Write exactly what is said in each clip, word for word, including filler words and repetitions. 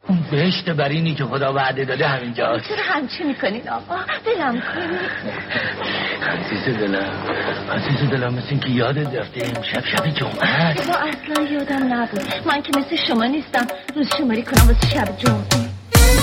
اون بهشت برینی که خدا وعده داده همینجاست. چرا همچی میکنین آقا؟ دلم کنید. عزیز دلم عزیز دلم مثل این که یادت رفته امشب شب جمعه است. با اصلا یادم نبود. من که مثل شما نیستم روز شماری کنم واسه شب جمعه.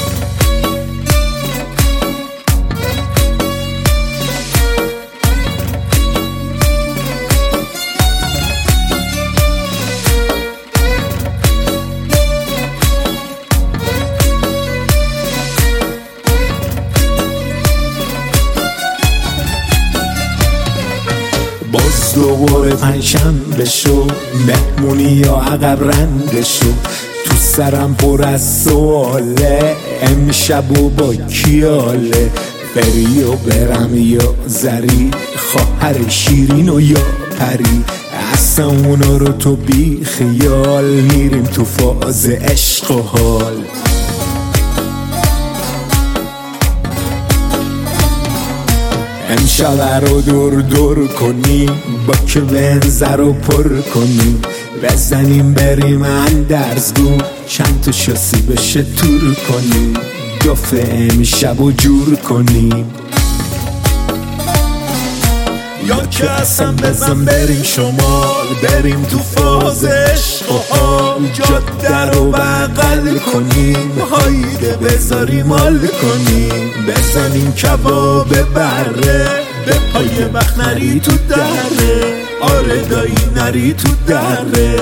باز دوباره پنجشنبه شو، مهمونی یا عقب رنده شو. تو سرم پر از سواله، امشب و با کیاله. بری و برم یا زری، خواهر شیرین و یا پری. اصلا اونا رو تو بی خیال، میریم تو فاز عشق و حال. امشب رو دور دور کنیم، با که بنزه رو پر کنیم. بزنیم بریم اندرزگو، چند تا شاسی بشه تور کنیم. دف امشب رو جور کنیم، یا که اصلا بزن بریم شمال. بریم تو فاز عشق و حال، جاده رو بغل کنیم. هایده بذاریم حال کنیم، بزنیم کباب بره. به پای وقت نری تو دره، آره دایی نری تو دره.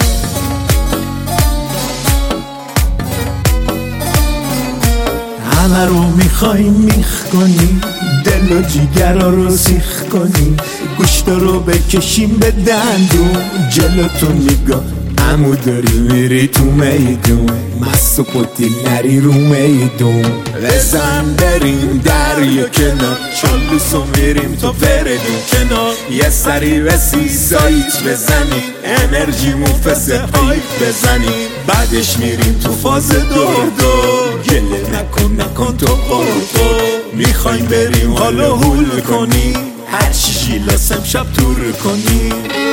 همه رو میخوایم میخ کنیم، دل و جیگرها رو سیخ کنیم. گوشتا رو بکشیم به دندون، جلوتو نگاه عمو داری میری تو میدون. مست و پتی نری رو میدون. بزن بریم دریا کنار، چالوسو میریم تا فردون کنار. یه سری به سی سایت بزنیم، انرژی موفس هایت بزنیم. بعدش میریم تو فاز دور دور، گله نکن نکن تو قرقو. میخوایم بریم حالا هول کنیم، هر چی جیلاس امشب تور کنیم.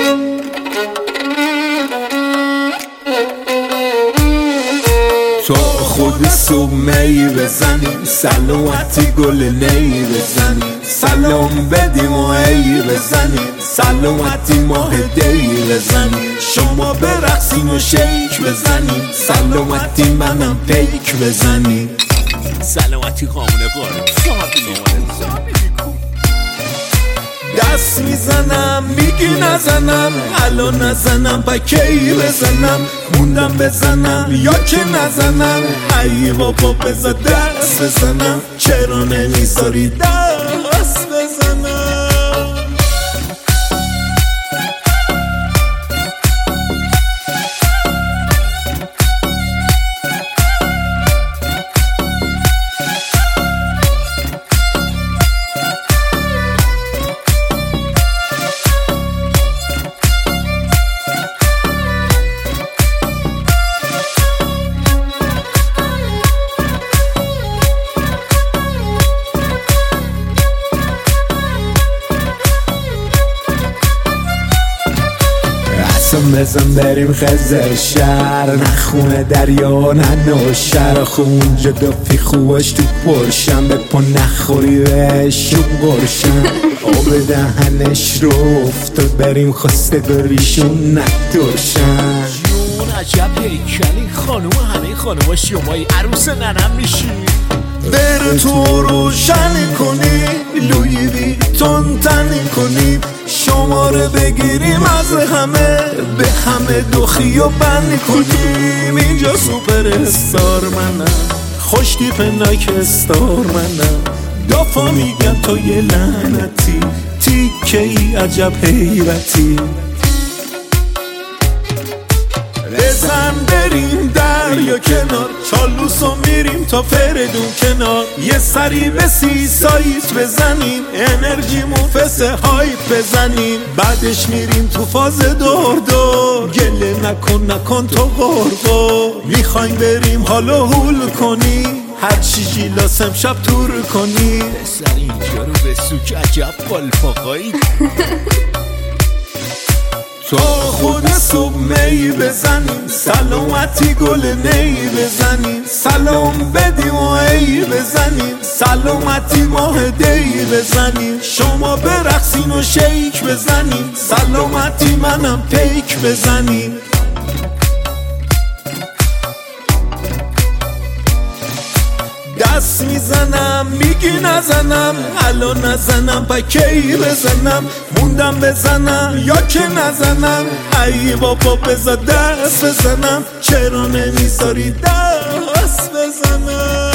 تا خود صبح می بزنیم، سلامتی گل نی بزنیم. سلام بدیم و ای بزنیم، سلامتی ماه دی بزنیم. شما برقصین و شیک بزنیم، سلامتی منم پیک بزنیم. سلامتی قامونه قاره سابی دست میزنم میگی نزنم، الان نزنم با کی بزنم. موندم بزنم یا که نزنم، ای بابا بزا دست بزنم. چرا نمیذاری دست بزنم؟ بزن بریم خزر شهر، نخونه دریا نه شهر. خونجا دافی خوبش تو پرشم، به پا نخوری بهش رو برشم. آب دهنش رو افتاد، بریم خواسته بریشون ندرشم. جون عجب هیکلی خانوم، همه خانوما شمایی عروس ننم میشی. بر تو روشن کنی، لوی بی تون تنی کنی. شماره بگیریم از همه، به همه دوخی و بند کنیم. اینجا سوپر استار منم، خوش تیپ نایک استار منم. دافا میگن تو یه لعنتی، تیکه ای عجب حیرتی. بزن بریم دریا کنار، چالوسو میریم تا فردون کنار. یه سری به سی سایت بزنیم، انرژی موفس هایت بزنیم. بعدش میریم تو فاز دور دور، گله نکن نکن تو غرغر. میخوایم بریم حالا هول کنیم، هر چی جیلاس امشب تور کنیم. پسر اینجا رو به سوک عجب بالفاقایی. تا خود صبح می بزنیم، سلامتی گل نی بزنیم، سلام بدیم و ای بزنیم، سلامتی ماه دی بزنیم، شما برقصین و شیک بزنیم، سلامتی منم پیک بزنیم. دست میزنم میگی نزنم، الان نزنم با کی بزنم، موندم بزنم یا که نزنم، ای بابا بذار دست بزنم، چرا نمیذاری دست بزنم.